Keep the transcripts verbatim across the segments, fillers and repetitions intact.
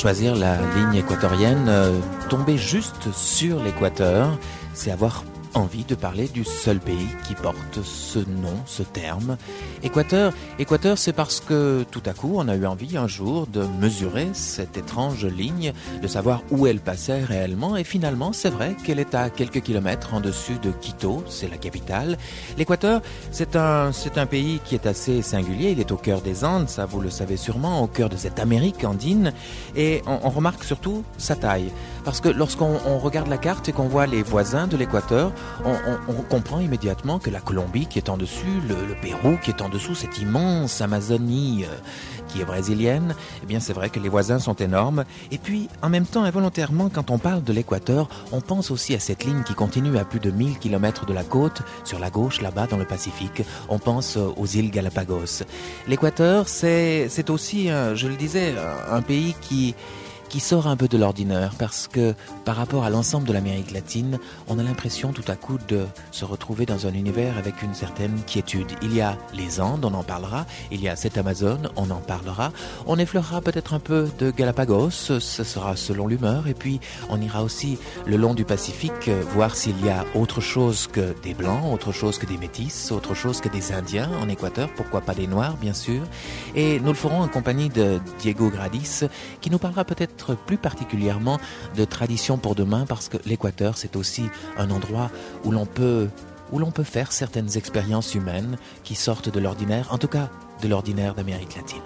Choisir la ligne équatorienne, euh, tomber juste sur l'équateur, c'est avoir envie de parler du seul pays qui porte ce nom, ce terme. Équateur, Équateur, c'est parce que tout à coup, on a eu envie un jour de mesurer cette étrange ligne, de savoir où elle passait réellement, et finalement, c'est vrai qu'elle est à quelques kilomètres en dessus de Quito, c'est la capitale. L'Équateur, c'est un, c'est un pays qui est assez singulier, il est au cœur des Andes, ça vous le savez sûrement, au cœur de cette Amérique andine, et on, on remarque surtout sa taille. Parce que lorsqu'on on regarde la carte et qu'on voit les voisins de l'Équateur, on, on, on comprend immédiatement que la Colombie qui est en dessus, le, le Pérou qui est en dessous, cette immense Amazonie euh, qui est brésilienne, eh bien c'est vrai que les voisins sont énormes. Et puis, en même temps, involontairement, quand on parle de l'Équateur, on pense aussi à cette ligne qui continue à plus de mille kilomètres de la côte, sur la gauche, là-bas, dans le Pacifique. On pense aux îles Galapagos. L'Équateur, c'est, c'est aussi, euh, je le disais, un pays qui... qui sort un peu de l'ordinaire parce que par rapport à l'ensemble de l'Amérique latine, on a l'impression tout à coup de se retrouver dans un univers avec une certaine quiétude. Il y a les Andes, on en parlera, il y a cette Amazone, on en parlera, on effleurera peut-être un peu de Galapagos, ce sera selon l'humeur, et puis on ira aussi le long du Pacifique voir s'il y a autre chose que des Blancs, autre chose que des Métis, autre chose que des Indiens en Équateur, pourquoi pas des Noirs bien sûr, et nous le ferons en compagnie de Diego Gradis qui nous parlera peut-être plus particulièrement de tradition pour demain parce que l'Équateur c'est aussi un endroit où l'on peut où l'on peut faire certaines expériences humaines qui sortent de l'ordinaire, en tout cas de l'ordinaire d'Amérique latine.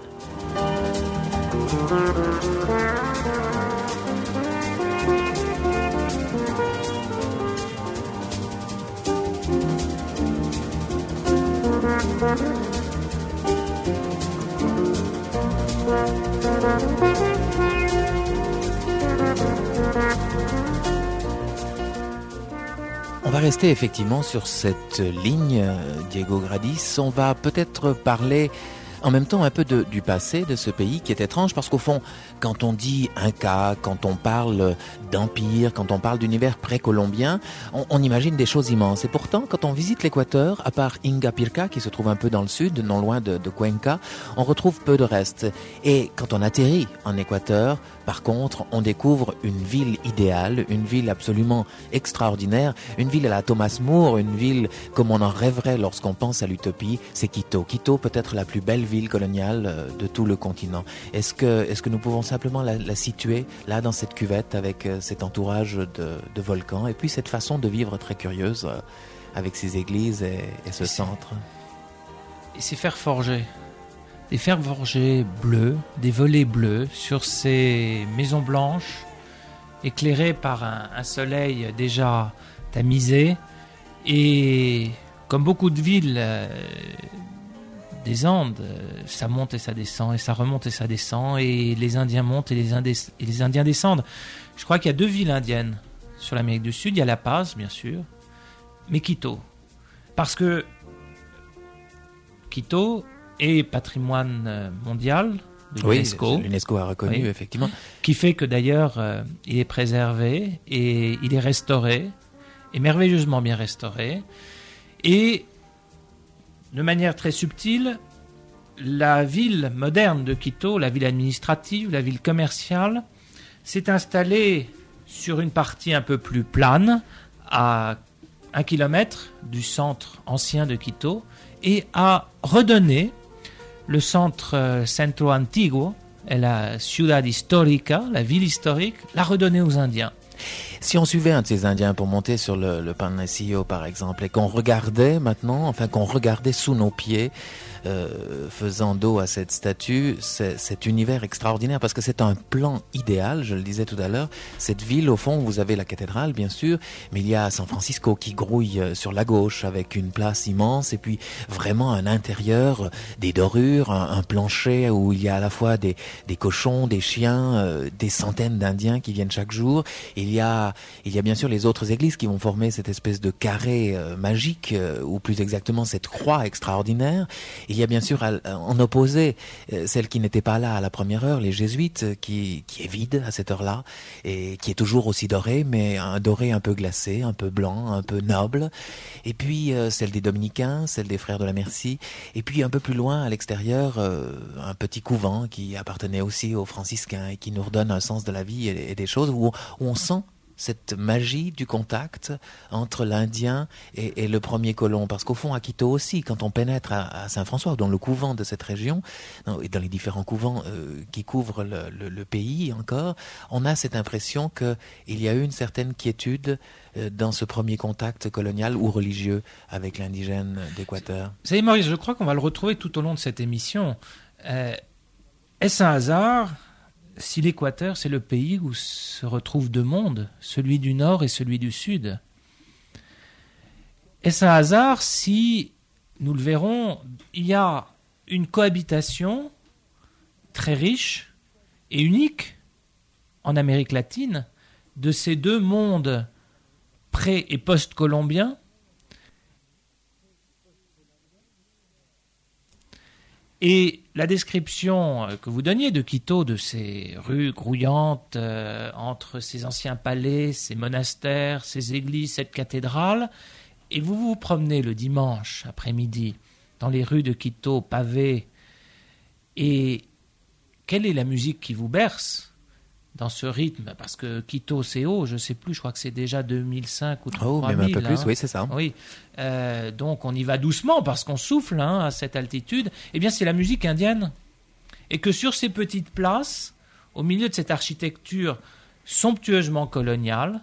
On va rester effectivement sur cette ligne, Diego Gradis. On va peut-être parler en même temps un peu de, du passé de ce pays qui est étrange parce qu'au fond, quand on dit Inca, quand on parle d'empire, quand on parle d'univers précolombien, on, on imagine des choses immenses. Et pourtant, quand on visite l'Équateur, à part Ingapirca qui se trouve un peu dans le sud, non loin de, de Cuenca, on retrouve peu de reste. Et quand on atterrit en Équateur, par contre, on découvre une ville idéale, une ville absolument extraordinaire, une ville à la Thomas More, une ville comme on en rêverait lorsqu'on pense à l'utopie, c'est Quito. Quito peut-être la plus belle ville coloniale de tout le continent. Est-ce que, est-ce que nous pouvons simplement la, la situer là dans cette cuvette avec cet entourage de, de volcans et puis cette façon de vivre très curieuse avec ces églises et, et ce centre? Et ces fers forgés. Des fers forgés bleus, des volets bleus sur ces maisons blanches éclairées par un, un soleil déjà tamisé. Et comme beaucoup de villes euh, des Andes, euh, ça monte et ça descend, et ça remonte et ça descend, et les Indiens montent et les, Indés- et les Indiens descendent. Je crois qu'il y a deux villes indiennes sur l'Amérique du Sud. Il y a La Paz, bien sûr, mais Quito. Parce que Quito est patrimoine mondial de oui, l'UNESCO. L'UNESCO a reconnu, oui, effectivement. Qui fait que d'ailleurs, euh, il est préservé et il est restauré, et merveilleusement bien restauré. Et de manière très subtile, la ville moderne de Quito, la ville administrative, la ville commerciale, s'est installée sur une partie un peu plus plane, à un kilomètre du centre ancien de Quito, et a redonné le centre euh, Centro Antiguo, et la Ciudad Histórica, la ville historique, l'a redonné aux Indiens. Si on suivait un de ces Indiens pour monter sur le, le Panecillo, par exemple, et qu'on regardait maintenant, enfin qu'on regardait sous nos pieds, euh, faisant dos à cette statue, c'est, cet univers extraordinaire, parce que c'est un plan idéal, je le disais tout à l'heure. Cette ville, au fond, vous avez la cathédrale, bien sûr, mais il y a San Francisco qui grouille sur la gauche, avec une place immense, et puis vraiment un intérieur, des dorures, un, un plancher où il y a à la fois des, des cochons, des chiens, euh, des centaines d'Indiens qui viennent chaque jour. Il y a il y a bien sûr les autres églises qui vont former cette espèce de carré euh, magique, euh, ou plus exactement cette croix extraordinaire. Il y a bien sûr à, en opposé euh, celle qui n'était pas là à la première heure, les jésuites, euh, qui, qui est vide à cette heure-là et qui est toujours aussi doré, mais un doré un peu glacé, un peu blanc, un peu noble. Et puis euh, celle des dominicains, celle des frères de la Merci, et puis un peu plus loin à l'extérieur, euh, un petit couvent qui appartenait aussi aux franciscains et qui nous redonne un sens de la vie et, et des choses où, où on sent cette magie du contact entre l'Indien et, et le premier colon. Parce qu'au fond, à Quito aussi, quand on pénètre à, à Saint-François, dans le couvent de cette région, dans, et dans les différents couvents euh, qui couvrent le, le, le pays encore, on a cette impression qu'il y a eu une certaine quiétude euh, dans ce premier contact colonial ou religieux avec l'indigène d'Équateur. Vous savez, Maurice, je crois qu'on va le retrouver tout au long de cette émission. Euh, est-ce un hasard si l'Équateur, c'est le pays où se retrouvent deux mondes, celui du Nord et celui du Sud? Est-ce un hasard si, nous le verrons, il y a une cohabitation très riche et unique en Amérique latine de ces deux mondes pré- et post-colombiens? Et la description que vous donniez de Quito, de ces rues grouillantes, euh, entre ces anciens palais, ces monastères, ces églises, cette cathédrale, et vous vous promenez le dimanche après-midi dans les rues de Quito pavées, et quelle est la musique qui vous berce dans ce rythme? Parce que Quito, c'est haut, je ne sais plus, je crois que c'est déjà deux mille cinq ou trois mille. Oh, même un peu plus, hein. oui, c'est ça. Oui, euh, donc on y va doucement parce qu'on souffle hein, à cette altitude. Eh bien, c'est la musique indienne. Et que sur ces petites places, au milieu de cette architecture somptueusement coloniale,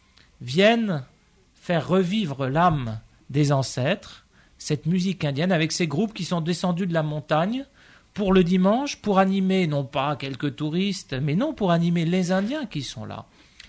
viennent faire revivre l'âme des ancêtres, cette musique indienne avec ces groupes qui sont descendus de la montagne pour le dimanche, pour animer non pas quelques touristes, mais non, pour animer les Indiens qui sont là.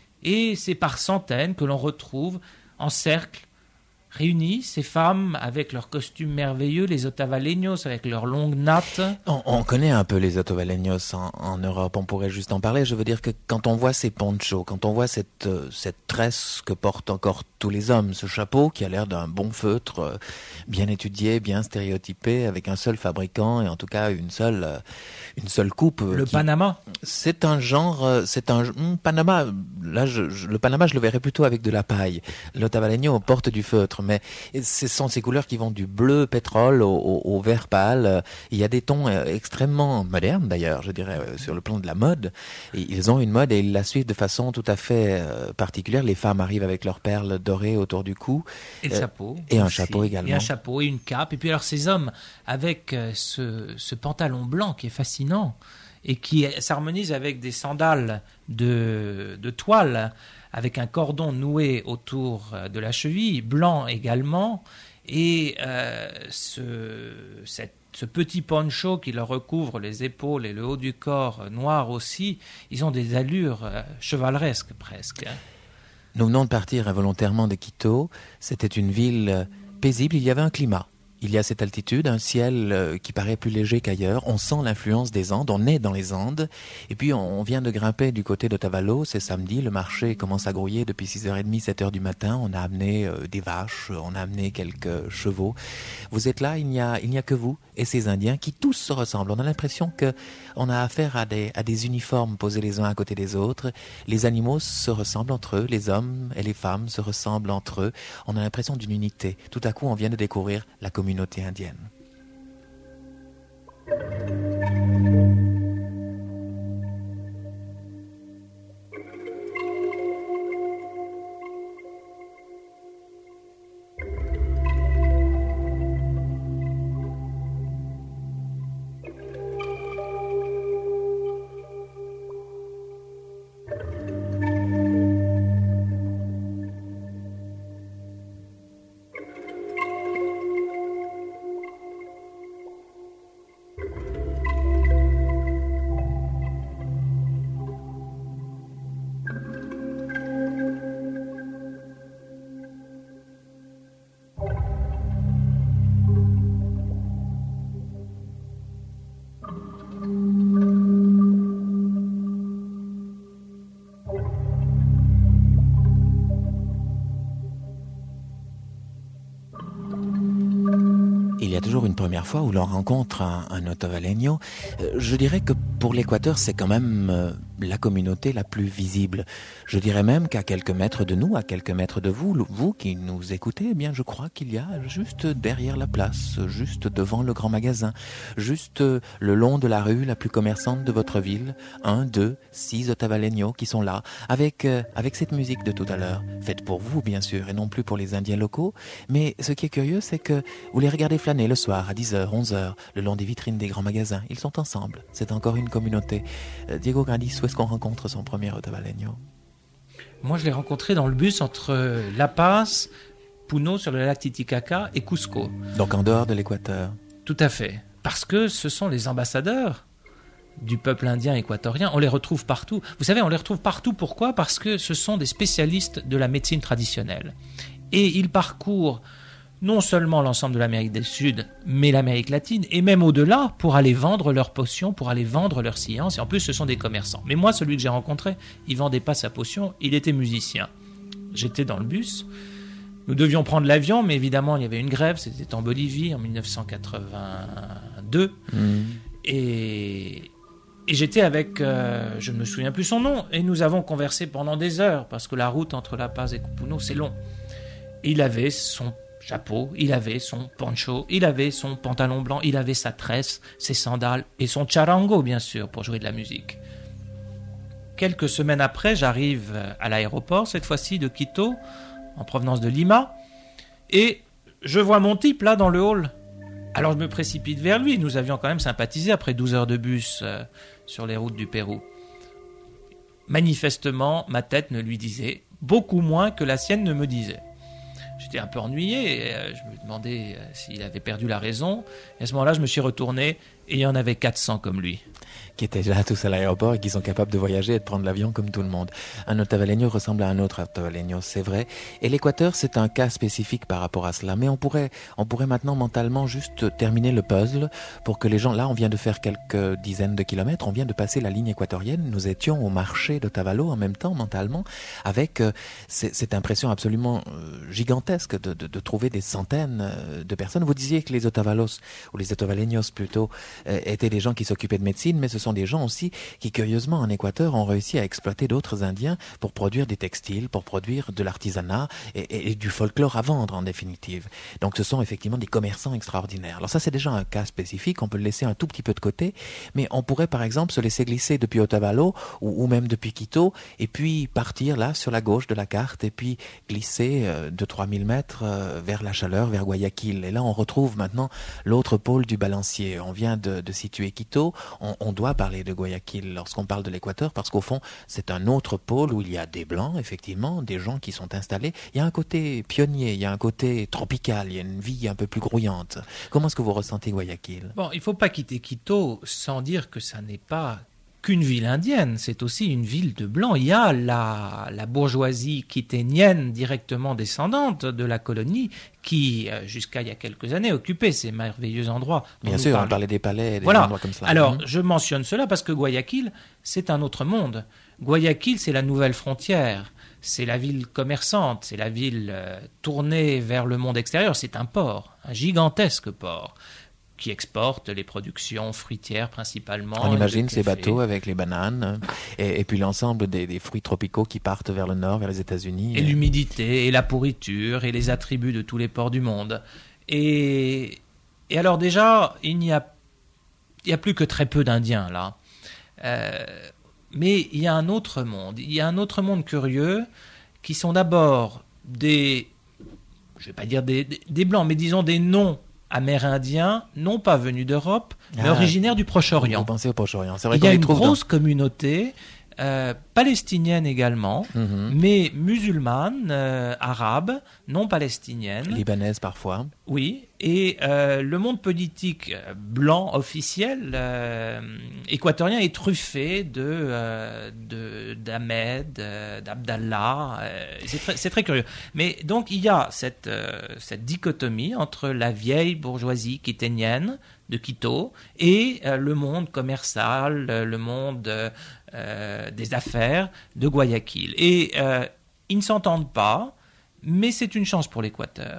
Et c'est par centaines que l'on retrouve en cercle, réunis, ces femmes avec leurs costumes merveilleux, les otavaleños avec leurs longues nattes. On, on connaît un peu les otavaleños en, en Europe, on pourrait juste en parler. Je veux dire que quand on voit ces ponchos, quand on voit cette, euh, cette tresse que portent encore tous les hommes, ce chapeau qui a l'air d'un bon feutre, euh, bien étudié, bien stéréotypé, avec un seul fabricant et en tout cas une seule, euh, une seule coupe. Le qui... Panama. C'est un genre, euh, c'est un hum, Panama. Là, je, je, le Panama, je le verrais plutôt avec de la paille. L'otavaleño porte du feutre, mais ce sont ces couleurs qui vont du bleu pétrole au, au, au vert pâle. Il y a des tons extrêmement modernes d'ailleurs, je dirais, sur le plan de la mode. Et ils ont une mode et ils la suivent de façon tout à fait euh, particulière. Les femmes arrivent avec leurs perles dorées autour du cou. Et le euh, chapeau. Et un chapeau également. Et un chapeau et une cape. Et puis alors ces hommes avec euh, ce, ce pantalon blanc qui est fascinant et qui s'harmonise avec des sandales de, de toile, avec un cordon noué autour de la cheville, blanc également, et euh, ce, cette, ce petit poncho qui leur recouvre les épaules et le haut du corps, noir aussi, ils ont des allures euh, chevaleresques presque. Hein. Nous venons de partir involontairement de Quito. C'était une ville paisible, il y avait un climat. Il y a cette altitude, un ciel euh, qui paraît plus léger qu'ailleurs. On sent l'influence des Andes, on est dans les Andes. Et puis on, on vient de grimper du côté d'Otavalo, c'est samedi, le marché commence à grouiller depuis six heures trente, sept heures du matin. On a amené euh, des vaches, on a amené quelques chevaux. Vous êtes là, il n'y a, il n'y a que vous et ces Indiens qui tous se ressemblent. On a l'impression que on a affaire à des, à des uniformes posés les uns à côté des autres. Les animaux se ressemblent entre eux, les hommes et les femmes se ressemblent entre eux. On a l'impression d'une unité. Tout à coup, on vient de découvrir la communauté communauté indienne. a toujours une première fois où l'on rencontre un, un Ottavaleño. Euh, je dirais que pour l'Équateur, c'est quand même euh, la communauté la plus visible. Je dirais même qu'à quelques mètres de nous, à quelques mètres de vous, vous qui nous écoutez, eh bien, je crois qu'il y a juste derrière la place, juste devant le grand magasin, juste euh, le long de la rue la plus commerçante de votre ville, un, deux, six Ottavaleños qui sont là, avec, euh, avec cette musique de tout à l'heure, faite pour vous, bien sûr, et non plus pour les Indiens locaux. Mais ce qui est curieux, c'est que vous les regardez flâner le soir à dix heures, onze heures, le long des vitrines des grands magasins. Ils sont ensemble. C'est encore une communauté. Euh, Diego Grandis, où est-ce qu'on rencontre son premier Ottavaleño? Moi, je l'ai rencontré dans le bus entre La Paz, Puno sur le lac Titicaca et Cusco. Donc en dehors de l'Équateur. Tout à fait. Parce que ce sont les ambassadeurs du peuple indien équatorien. On les retrouve partout. Vous savez, on les retrouve partout. Pourquoi? Parce que ce sont des spécialistes de la médecine traditionnelle. Et ils parcourent non seulement l'ensemble de l'Amérique du Sud, mais l'Amérique latine, et même au-delà, pour aller vendre leurs potions, pour aller vendre leurs sciences. Et en plus, ce sont des commerçants. Mais moi, celui que j'ai rencontré, il ne vendait pas sa potion, il était musicien. J'étais dans le bus. Nous devions prendre l'avion, mais évidemment, il y avait une grève. C'était en Bolivie, en dix-neuf cent quatre-vingt-deux. Mmh. Et... Et j'étais avec, euh, je ne me souviens plus son nom, et nous avons conversé pendant des heures, parce que la route entre La Paz et Puno, c'est long. Et il avait son chapeau, il avait son poncho, il avait son pantalon blanc, il avait sa tresse, ses sandales, et son charango, bien sûr, pour jouer de la musique. Quelques semaines après, j'arrive à l'aéroport, cette fois-ci de Quito, en provenance de Lima, et je vois mon type là dans le hall. Alors je me précipite vers lui, nous avions quand même sympathisé après douze heures de bus euh, sur les routes du Pérou. Manifestement, ma tête ne lui disait beaucoup moins que la sienne ne me disait. J'étais un peu ennuyé, et, euh, je me demandais euh, s'il avait perdu la raison, et à ce moment-là je me suis retourné, et il y en avait quatre cents comme lui. Qui étaient là tous à l'aéroport et qui sont capables de voyager et de prendre l'avion comme tout le monde. Un Ottavaleño ressemble à un autre Ottavaleño, c'est vrai. Et l'Équateur, c'est un cas spécifique par rapport à cela. Mais on pourrait, on pourrait maintenant mentalement juste terminer le puzzle pour que les gens... Là, on vient de faire quelques dizaines de kilomètres, on vient de passer la ligne équatorienne. Nous étions au marché d'Otavalo en même temps, mentalement, avec euh, cette impression absolument euh, gigantesque de, de, de trouver des centaines euh, de personnes. Vous disiez que les Ottavalos, ou les Ottavaleños plutôt, euh, étaient des gens qui s'occupaient de médecine, mais ce sont des gens aussi qui, curieusement, en Équateur, ont réussi à exploiter d'autres Indiens pour produire des textiles, pour produire de l'artisanat et, et, et du folklore à vendre, en définitive. Donc, ce sont effectivement des commerçants extraordinaires. Alors ça, c'est déjà un cas spécifique, on peut le laisser un tout petit peu de côté, mais on pourrait, par exemple, se laisser glisser depuis Otavalo ou, ou même depuis Quito, et puis partir là, sur la gauche de la carte, et puis glisser euh, de trois mille mètres euh, vers la chaleur, vers Guayaquil. Et là, on retrouve maintenant l'autre pôle du balancier. On vient de, de situer Quito, on, on doit parler de Guayaquil lorsqu'on parle de l'Équateur, parce qu'au fond, c'est un autre pôle où il y a des Blancs, effectivement, des gens qui sont installés. Il y a un côté pionnier, il y a un côté tropical, il y a une vie un peu plus grouillante. Comment est-ce que vous ressentez Guayaquil? Bon, il ne faut pas quitter Quito sans dire que ça n'est pas qu'une ville indienne, c'est aussi une ville de Blancs. Il y a la, la bourgeoisie quiténienne directement descendante de la colonie qui, jusqu'à il y a quelques années, occupait ces merveilleux endroits. Bien sûr, parlez. On parlait des palais, des voilà. endroits comme ça. Alors, mmh. je mentionne cela parce que Guayaquil, c'est un autre monde. Guayaquil, c'est la nouvelle frontière. C'est la ville commerçante, c'est la ville euh, tournée vers le monde extérieur. C'est un port, un gigantesque port, qui exporte les productions fruitières principalement. On imagine ces bateaux avec les bananes et, et puis l'ensemble des, des fruits tropicaux qui partent vers le nord, vers les États-Unis. Et, et l'humidité, et la pourriture, et les attributs de tous les ports du monde. Et, et alors déjà, il n'y a, il y a plus que très peu d'Indiens là. Euh, mais il y a un autre monde. Il y a un autre monde curieux qui sont d'abord des, je ne vais pas dire des, des, des Blancs, mais disons des non amérindiens, non pas venus d'Europe, ah, mais originaires du Proche-Orient. Vous pensez au Proche-Orient. C'est vrai Il y a une grosse dans... communauté euh, palestinienne également, mm-hmm. mais musulmane, euh, arabe, non palestinienne. Libanaise parfois. Oui, et euh, le monde politique blanc officiel euh, équatorien est truffé de, euh, de, d'Ahmed, euh, d'Abdallah. Euh, c'est, très, c'est très curieux. Mais donc il y a cette, euh, cette dichotomie entre la vieille bourgeoisie quiténienne de Quito et euh, le monde commercial, le monde euh, des affaires de Guayaquil. Et euh, ils ne s'entendent pas, mais c'est une chance pour l'Équateur.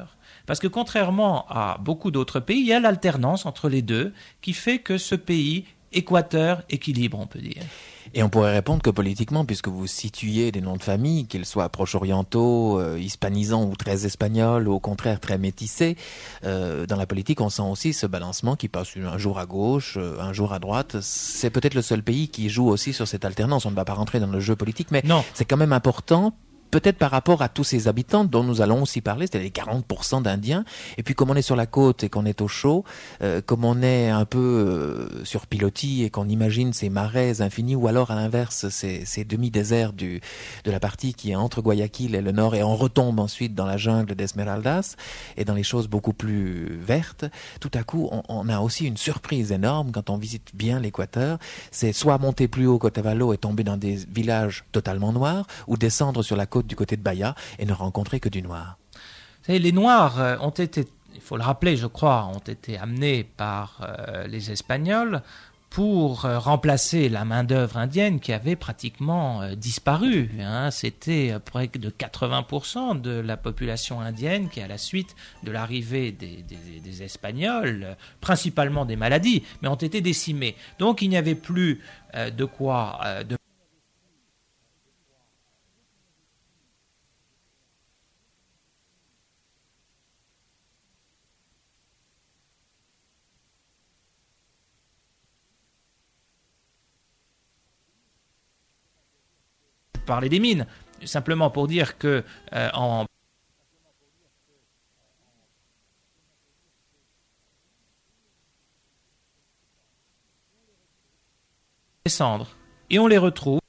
Parce que contrairement à beaucoup d'autres pays, il y a l'alternance entre les deux qui fait que ce pays, Équateur, équilibre, on peut dire. Et on pourrait répondre que politiquement, puisque vous situez des noms de famille, qu'ils soient proche-orientaux, euh, hispanisants ou très espagnols, ou au contraire très métissés, euh, dans la politique, on sent aussi ce balancement qui passe un jour à gauche, un jour à droite. C'est peut-être le seul pays qui joue aussi sur cette alternance. On ne va pas rentrer dans le jeu politique, mais non. C'est quand même important. Peut-être par rapport à tous ces habitants dont nous allons aussi parler, c'est-à-dire les quarante pour cent d'Indiens. Et puis comme on est sur la côte et qu'on est au chaud, euh, comme on est un peu euh, sur pilotis et qu'on imagine ces marais infinis, ou alors à l'inverse ces, ces demi-déserts du, de la partie qui est entre Guayaquil et le nord, et on retombe ensuite dans la jungle d'Esmeraldas et dans les choses beaucoup plus vertes, tout à coup on, on a aussi une surprise énorme quand on visite bien l'Équateur. C'est soit monter plus haut qu'Otavalo et tomber dans des villages totalement noirs, ou descendre sur la côte du côté de Bahia et ne rencontrer que du noir. Vous savez, les Noirs ont été, il faut le rappeler, je crois, ont été amenés par euh, les Espagnols pour euh, remplacer la main-d'œuvre indienne qui avait pratiquement euh, disparu. Hein. C'était près de quatre-vingts pour cent de la population indienne qui, à la suite de l'arrivée des, des, des Espagnols, euh, principalement des maladies, mais ont été décimés. Donc il n'y avait plus euh, de quoi... Euh, de parler des mines, simplement pour dire que euh, en descendre et on les retrouve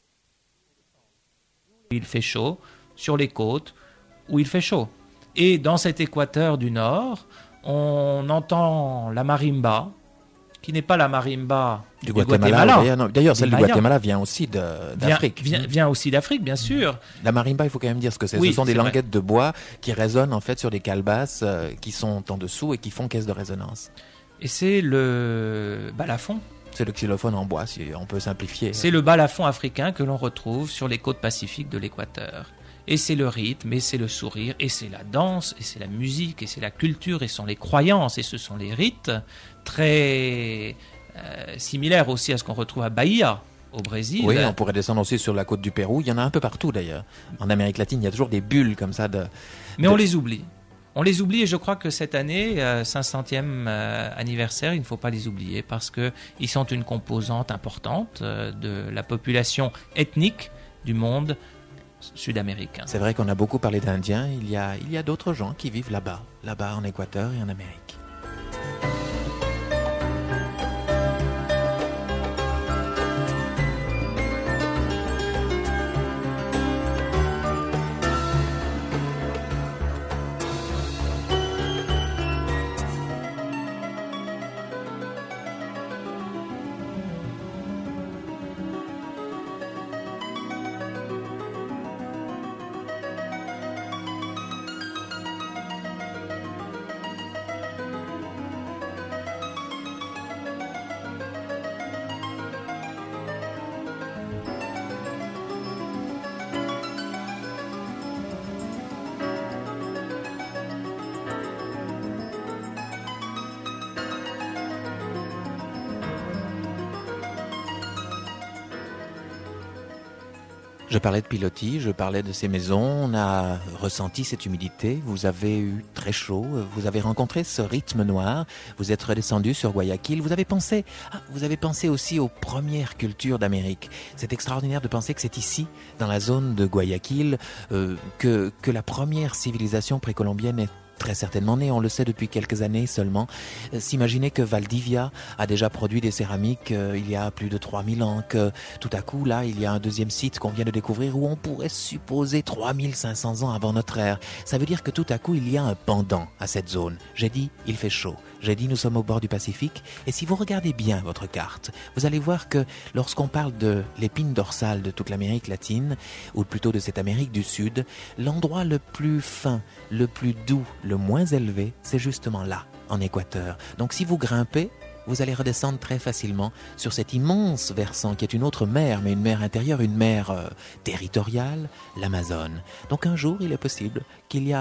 où il fait chaud, sur les côtes où il fait chaud. Et dans cet Équateur du Nord, on entend la marimba, qui n'est pas la marimba du, du Guatemala. Guatemala. D'ailleurs, celle du Guatemala vient aussi de, d'Afrique. Vient, vient, vient aussi d'Afrique, bien sûr. La marimba, il faut quand même dire ce que c'est. Oui, ce sont des languettes vrai. de bois qui résonnent en fait sur des calebasses euh, qui sont en dessous et qui font caisse de résonance. Et c'est le balafon. C'est le xylophone en bois, si on peut simplifier. C'est le balafon africain que l'on retrouve sur les côtes pacifiques de l'Équateur. Et c'est le rythme, et c'est le sourire, et c'est la danse, et c'est la musique, et c'est la culture, et ce sont les croyances, et ce sont les rites, très euh, similaires aussi à ce qu'on retrouve à Bahia, au Brésil. Oui, on pourrait descendre aussi sur la côte du Pérou. Il y en a un peu partout d'ailleurs. En Amérique latine, il y a toujours des bulles comme ça de... Mais de... on les oublie. On les oublie et je crois que cette année, euh, cinq centième euh, anniversaire, il ne faut pas les oublier parce qu'ils sont une composante importante euh, de la population ethnique du monde sud-américain. C'est vrai qu'on a beaucoup parlé d'Indiens, il y a, il y a d'autres gens qui vivent là-bas, là-bas en Équateur et en Amérique. Je parlais de pilotis, je parlais de ces maisons, on a ressenti cette humidité, vous avez eu très chaud, vous avez rencontré ce rythme noir, vous êtes redescendu sur Guayaquil, vous avez pensé, ah, vous avez pensé aussi aux premières cultures d'Amérique. C'est extraordinaire de penser que c'est ici, dans la zone de Guayaquil, euh, que, que la première civilisation précolombienne est très certainement né, on le sait depuis quelques années seulement. Euh, s'imaginer que Valdivia a déjà produit des céramiques euh, il y a plus de trois mille ans, que tout à coup, là, il y a un deuxième site qu'on vient de découvrir où on pourrait supposer trois mille cinq cents ans avant notre ère. Ça veut dire que tout à coup, il y a un pendant à cette zone. J'ai dit, il fait chaud. J'ai dit, nous sommes au bord du Pacifique. Et si vous regardez bien votre carte, vous allez voir que lorsqu'on parle de l'épine dorsale de toute l'Amérique latine, ou plutôt de cette Amérique du Sud, l'endroit le plus fin, le plus doux, le moins élevé, c'est justement là, en Équateur. Donc si vous grimpez, vous allez redescendre très facilement sur cet immense versant qui est une autre mer, mais une mer intérieure, une mer euh, territoriale, l'Amazone. Donc un jour, il est possible qu'il y a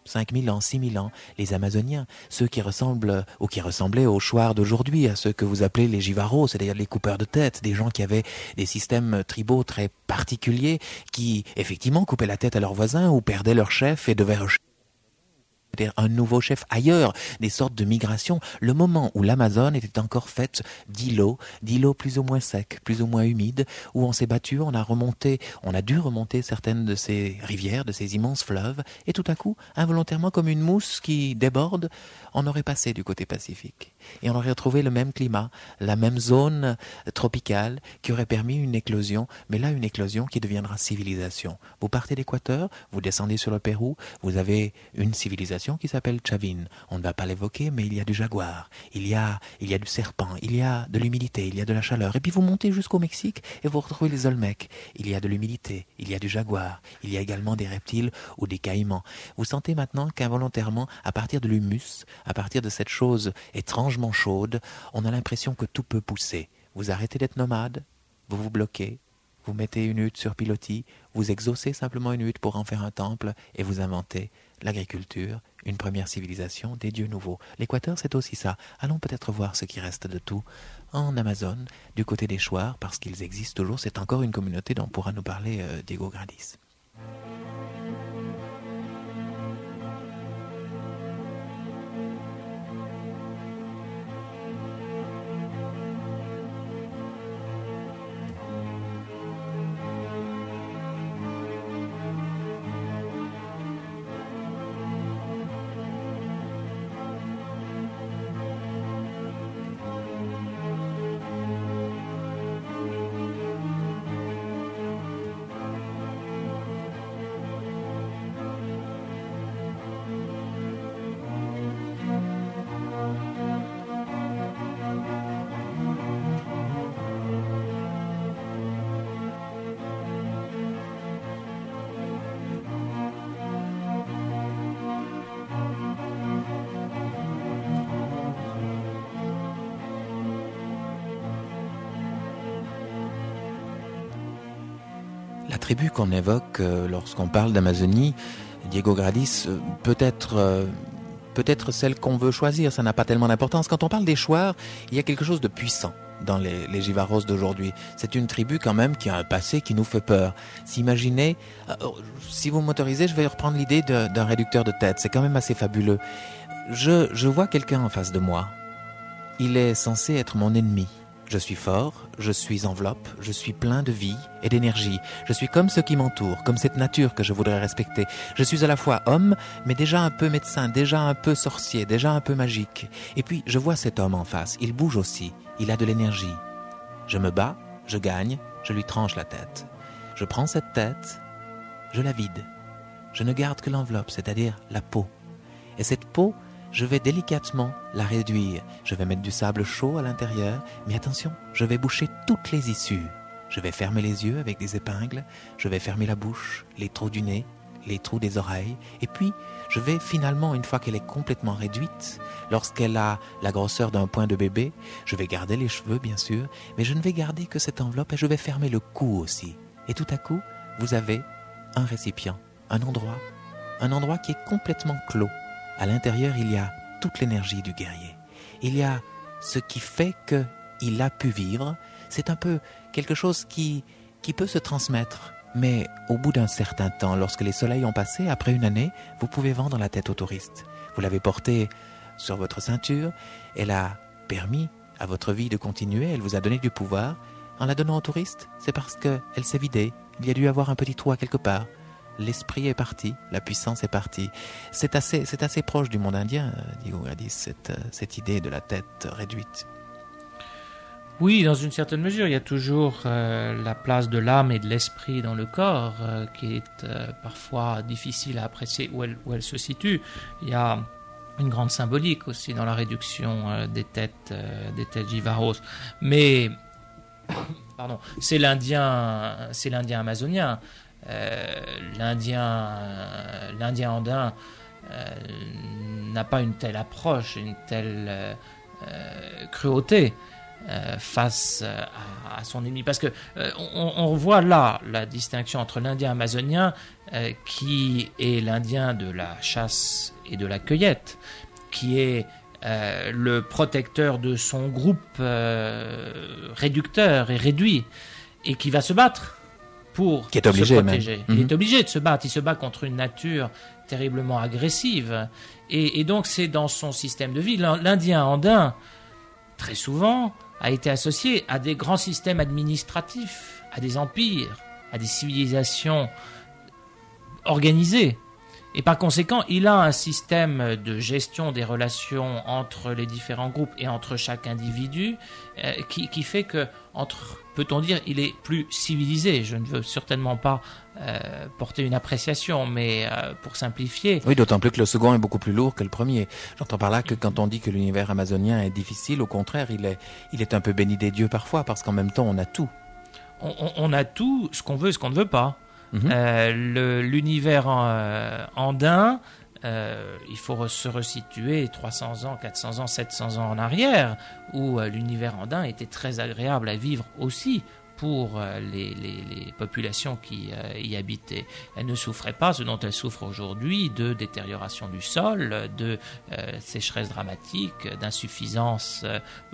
cinq mille ans, six mille ans, les Amazoniens, ceux qui ressemblent ou qui ressemblaient aux Chouars d'aujourd'hui, à ceux que vous appelez les Jivaros, c'est-à-dire les coupeurs de tête, des gens qui avaient des systèmes tribaux très particuliers, qui effectivement coupaient la tête à leurs voisins ou perdaient leur chef et devaient rechercher un nouveau chef ailleurs, des sortes de migrations, le moment où l'Amazone était encore faite d'îlots, d'îlots plus ou moins secs, plus ou moins humides, où on s'est battu, on a remonté, on a dû remonter certaines de ces rivières, de ces immenses fleuves, et tout à coup, involontairement comme une mousse qui déborde, on aurait passé du côté Pacifique. Et on aurait retrouvé le même climat, la même zone tropicale qui aurait permis une éclosion, mais là une éclosion qui deviendra civilisation. Vous partez d'Équateur, vous descendez sur le Pérou, vous avez une civilisation qui s'appelle Chavin. On ne va pas l'évoquer, mais il y a du jaguar, il y a, il y a du serpent, il y a de l'humidité, il y a de la chaleur. Et puis vous montez jusqu'au Mexique et vous retrouvez les Olmecs. Il y a de l'humidité, il y a du jaguar, il y a également des reptiles ou des caïmans. Vous sentez maintenant qu'involontairement, à partir de l'humus, à partir de cette chose étrangement chaude, on a l'impression que tout peut pousser. Vous arrêtez d'être nomade, vous vous bloquez, vous mettez une hutte sur pilotis, vous exaucez simplement une hutte pour en faire un temple et vous inventez l'agriculture, une première civilisation, des dieux nouveaux. L'Équateur, c'est aussi ça. Allons peut-être voir ce qui reste de tout en Amazone, du côté des Chouars, parce qu'ils existent toujours. C'est encore une communauté dont pourra nous parler euh, Diego Gradis. La tribu qu'on évoque euh, lorsqu'on parle d'Amazonie, Diego Gradis, euh, peut être, euh, peut-être celle qu'on veut choisir, ça n'a pas tellement d'importance. Quand on parle des Chouars, il y a quelque chose de puissant dans les, les Jivaros d'aujourd'hui. C'est une tribu quand même qui a un passé qui nous fait peur. S'imaginez, euh, si vous m'autorisez, je vais reprendre l'idée de, d'un réducteur de tête, c'est quand même assez fabuleux. Je, je vois quelqu'un en face de moi. Il est censé être mon ennemi. Je suis fort, je suis enveloppe, je suis plein de vie et d'énergie. Je suis comme ceux qui m'entourent, comme cette nature que je voudrais respecter. Je suis à la fois homme, mais déjà un peu médecin, déjà un peu sorcier, déjà un peu magique. Et puis, je vois cet homme en face, il bouge aussi, il a de l'énergie. Je me bats, je gagne, je lui tranche la tête. Je prends cette tête, je la vide. Je ne garde que l'enveloppe, c'est-à-dire la peau. Et cette peau, je vais délicatement la réduire. Je vais mettre du sable chaud à l'intérieur, mais attention, je vais boucher toutes les issues. Je vais fermer les yeux avec des épingles, je vais fermer la bouche, les trous du nez, les trous des oreilles, et puis je vais finalement, une fois qu'elle est complètement réduite, lorsqu'elle a la grosseur d'un poing de bébé, je vais garder les cheveux bien sûr, mais je ne vais garder que cette enveloppe et je vais fermer le cou aussi. Et tout à coup, vous avez un récipient, un endroit, un endroit qui est complètement clos. À l'intérieur, il y a toute l'énergie du guerrier. Il y a ce qui fait qu'il a pu vivre. C'est un peu quelque chose qui, qui peut se transmettre. Mais au bout d'un certain temps, lorsque les soleils ont passé, après une année, vous pouvez vendre la tête aux touristes. Vous l'avez portée sur votre ceinture. Elle a permis à votre vie de continuer. Elle vous a donné du pouvoir. En la donnant aux touristes, c'est parce qu'elle s'est vidée. Il y a dû avoir un petit trou à quelque part. L'esprit est parti, la puissance est partie. C'est assez, c'est assez proche du monde indien, Diego Gradis, cette, cette idée de la tête réduite. Oui, dans une certaine mesure, il y a toujours euh, la place de l'âme et de l'esprit dans le corps, euh, qui est euh, parfois difficile à apprécier où elle, où elle se situe. Il y a une grande symbolique aussi dans la réduction euh, des têtes, euh, des têtes Jivaros. Mais, pardon, c'est l'Indien, c'est l'Indien amazonien. Euh, l'Indien, euh, l'Indien andin euh, n'a pas une telle approche, une telle euh, euh, cruauté. euh, face à, à son ennemi. Parce que euh, on, on voit là la distinction entre l'Indien amazonien, euh, qui est l'Indien de la chasse et de la cueillette, qui est euh, le protecteur de son groupe euh, réducteur et réduit, et qui va se battre pour qui est obligé, se protéger. Même. Il Mm-hmm. est obligé de se battre. Il se bat contre une nature terriblement agressive. Et, et donc, c'est dans son système de vie. L'Indien andin, très souvent, a été associé à des grands systèmes administratifs, à des empires, à des civilisations organisées. Et par conséquent, il a un système de gestion des relations entre les différents groupes et entre chaque individu euh, qui, qui fait que, entre, peut-on dire, il est plus civilisé. Je ne veux certainement pas euh, porter une appréciation, mais euh, pour simplifier... Oui, d'autant plus que le second est beaucoup plus lourd que le premier. J'entends par là que quand on dit que l'univers amazonien est difficile, au contraire, il est, il est un peu béni des dieux parfois, parce qu'en même temps, on a tout. On, on, on a tout, ce qu'on veut, ce qu'on ne veut pas. Mmh. Euh, le, l'univers euh, andin, euh, il faut re- se resituer trois cents ans, quatre cents ans, sept cents ans en arrière, où euh, l'univers andin était très agréable à vivre aussi pour euh, les, les, les populations qui euh, y habitaient. Elles ne souffraient pas ce dont elles souffrent aujourd'hui, de détérioration du sol, de euh, sécheresse dramatique, d'insuffisance,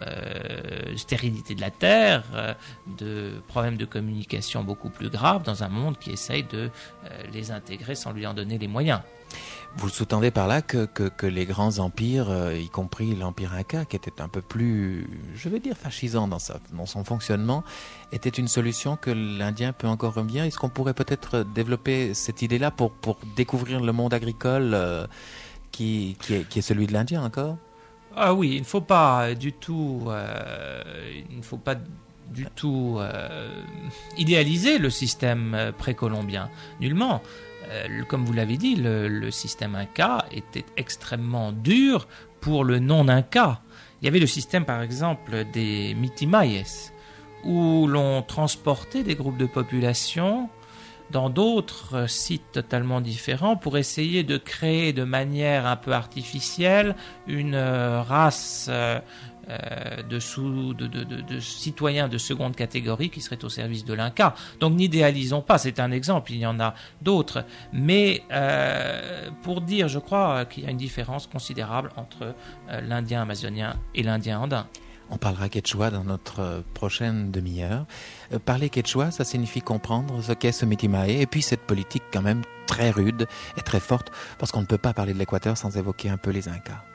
euh, stérilité de la terre, euh, de problèmes de communication beaucoup plus graves dans un monde qui essaye de euh, les intégrer sans lui en donner les moyens. Vous sous-tendez par là que, que, que les grands empires, euh, y compris l'empire Inca, qui était un peu plus, je vais dire, fascisant dans, sa, dans son fonctionnement, était une solution que l'Indien peut encore revenir. Est-ce qu'on pourrait peut-être développer cette idée-là pour, pour découvrir le monde agricole euh, qui, qui, est, qui est celui de l'Indien encore ? Ah oui, il ne faut pas du tout... Euh, il ne faut pas... du tout euh, idéaliser le système précolombien, nullement. Euh, comme vous l'avez dit, le, le système Inca était extrêmement dur pour le non-Inca. Il y avait le système, par exemple, des mitimayes, où l'on transportait des groupes de population dans d'autres sites totalement différents pour essayer de créer de manière un peu artificielle une race euh, Euh, de, sous, de, de, de, de citoyens de seconde catégorie qui seraient au service de l'Inca. Donc n'idéalisons pas, c'est un exemple, il y en a d'autres. Mais euh, pour dire, je crois qu'il y a une différence considérable entre euh, l'Indien amazonien et l'Indien andin. On parlera quechua dans notre prochaine demi-heure. Euh, parler quechua, ça signifie comprendre ce qu'est ce mitimae et puis cette politique quand même très rude et très forte, parce qu'on ne peut pas parler de l'Équateur sans évoquer un peu les Incas.